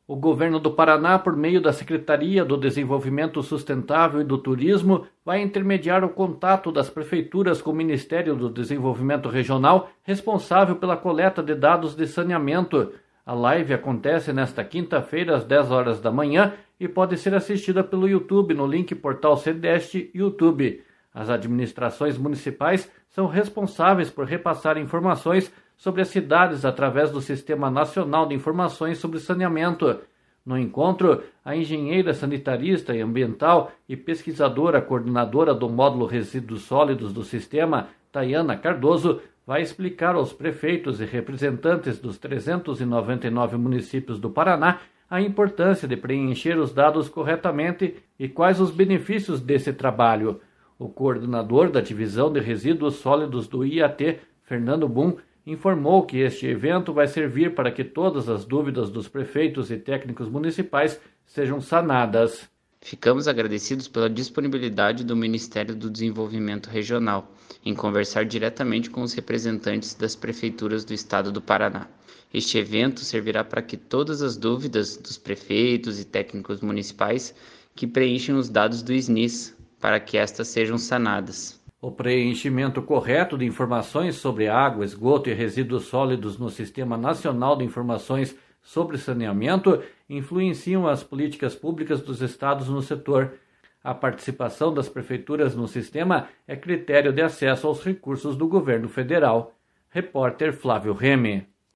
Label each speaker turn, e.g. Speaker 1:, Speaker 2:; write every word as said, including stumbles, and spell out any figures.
Speaker 1: O governo do Paraná, por meio da Secretaria do Desenvolvimento Sustentável e do Turismo, vai intermediar o contato das prefeituras com o Ministério do Desenvolvimento Regional, responsável pela coleta de dados de saneamento. A live acontece nesta quinta-feira, às dez horas da manhã, e pode ser assistida pelo YouTube no link Portal Cedeste YouTube. As administrações municipais são responsáveis por repassar informações sobre as cidades através do Sistema Nacional de Informações sobre Saneamento. No encontro, a engenheira sanitarista e ambiental e pesquisadora coordenadora do módulo Resíduos Sólidos do Sistema, Tayana Cardoso, vai explicar aos prefeitos e representantes dos trezentos e noventa e nove municípios do Paraná a importância de preencher os dados corretamente e quais os benefícios desse trabalho. O coordenador da Divisão de Resíduos Sólidos do I A T, Fernando Boom, informou que este evento vai servir para que todas as dúvidas dos prefeitos e técnicos municipais sejam sanadas.
Speaker 2: Ficamos agradecidos pela disponibilidade do Ministério do Desenvolvimento Regional em conversar diretamente com os representantes das prefeituras do estado do Paraná. Este evento servirá para que todas as dúvidas dos prefeitos e técnicos municipais que preenchem os dados do S N I S, para que estas sejam sanadas.
Speaker 1: O preenchimento correto de informações sobre água, esgoto e resíduos sólidos no Sistema Nacional de Informações sobre Saneamento influenciam as políticas públicas dos estados no setor. A participação das prefeituras no sistema é critério de acesso aos recursos do governo federal. Repórter Flávio Reme.